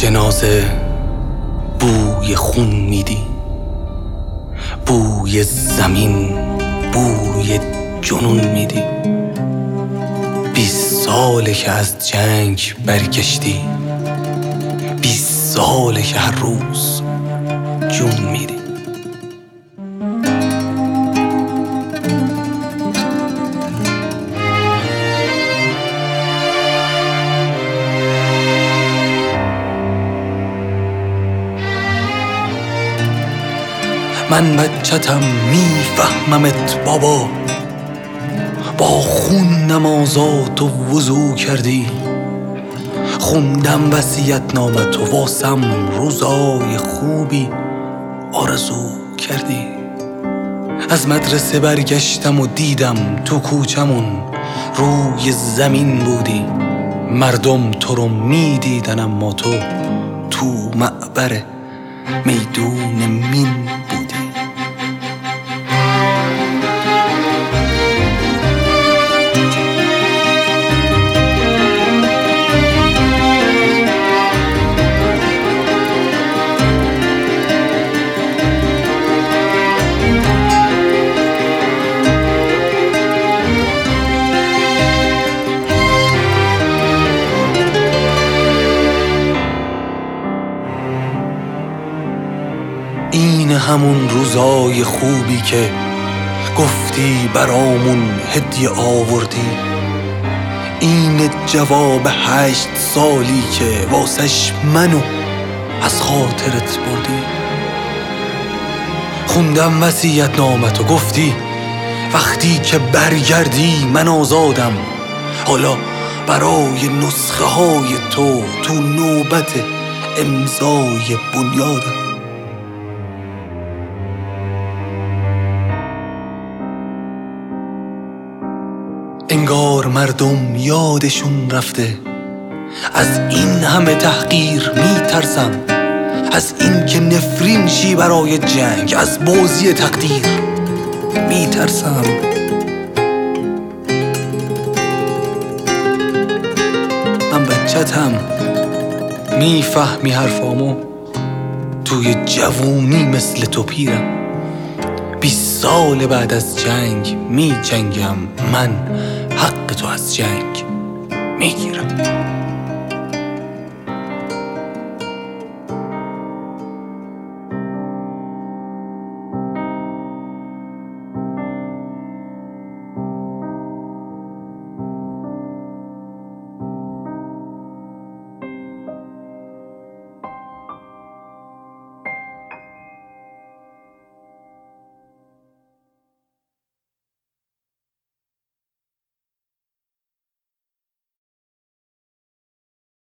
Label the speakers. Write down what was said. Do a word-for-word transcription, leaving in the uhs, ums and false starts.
Speaker 1: جنازه بوی خون میدی، بوی زمین، بوی جنون میدی. بیست ساله که از جنگ برگشتی، بیست ساله که هر روز جون میدی. من بچتم میفهممت بابا، با خون نمازات و وضو کردی. خوندم وصیت نامت و واسم روزای خوبی آرزو کردی. از مدرسه برگشتم و دیدم تو کوچمون روی زمین بودی. مردم تو رو میدیدن اما تو تو معبر میدون مین بودی. این همون روزای خوبی که گفتی برامون هدیه آوردی. این جواب هشت سالی که واسش منو از خاطرت بردی. خوندم وصیت نامت و گفتی وقتی که برگردی من آزادم. حالا برای نسخه های تو تو نوبت امضای بنیادم. انگار مردم یادشون رفته، از این همه تحقیر میترسم. از این که نفرین شی برای جنگ، از بازی تقدیر میترسم. من بچتم میفهمی حرفامو، توی جوونی مثل تو پیرم. بیست سال بعد از جنگ می جنگم، من حق تو از جنگ میگیرم.